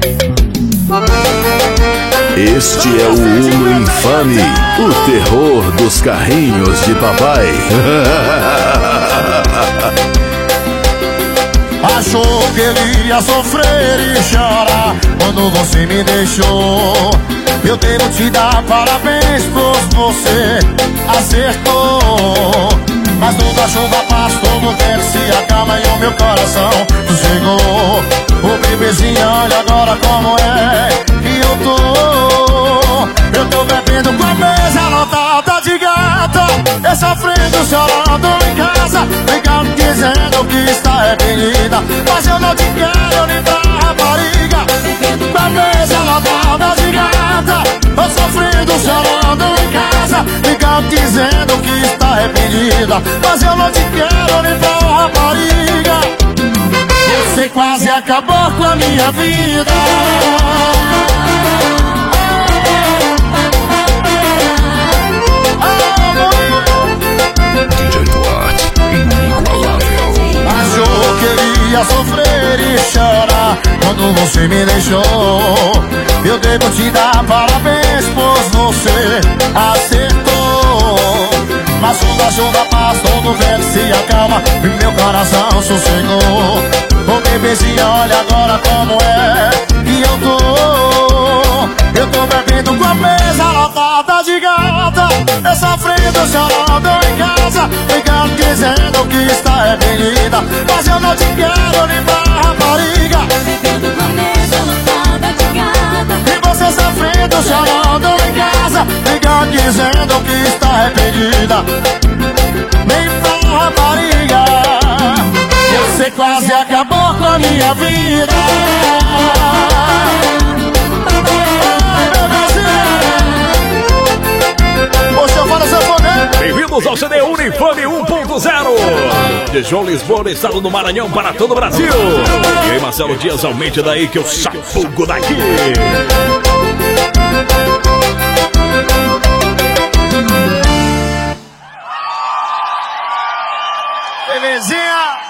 Este é o Uno Infame, o terror dos carrinhos de papai. Achou que ele ia sofrer e chorar quando você me deixou. Eu devo te dar parabéns, pois você acertou. Mas toda chuva passa, todo vento se acalma e o meu coração sossegou. O bebezinho, olha agora como é que eu tô bebendo com a mesa lotada de gata, eu sofrendo, chorando em casa, ligando dizendo que está arrependida, mas eu não te quero nem pra rapariga. Com a mesa lotada de gata, eu sofrendo, chorando em casa, ligando dizendo que está arrependida, mas eu não te quero nem pra rapariga. Você quase acabou com a minha vida. DJ Duarte, inigualável. Achou que iria sofrer e chorar quando você me deixou. Eu devo te dar parabéns, pois você acertou. Mas toda chuva passa, todo vento se acalma e meu coração sossegou. Ô bebezinha, olha agora como é que eu tô bebendo com a mesa lotada de gata, eu sofrendo, chorando em casa, ligando dizendo que está arrependida, mas eu não te quero nem pra rapariga. Bebendo com a mesa lotada de gata, E você sofrendo, chorando em casa, ligando dizendo que está arrependida, nem pra rapariga. Você quase acabou com a minha vida. Bem-vindos ao CD Uno Infame 1.0 de João Lisboa, estado do Maranhão, para todo o Brasil. E aí, Marcelo Dias, aumente daí que eu sapugo daqui. Belezinha.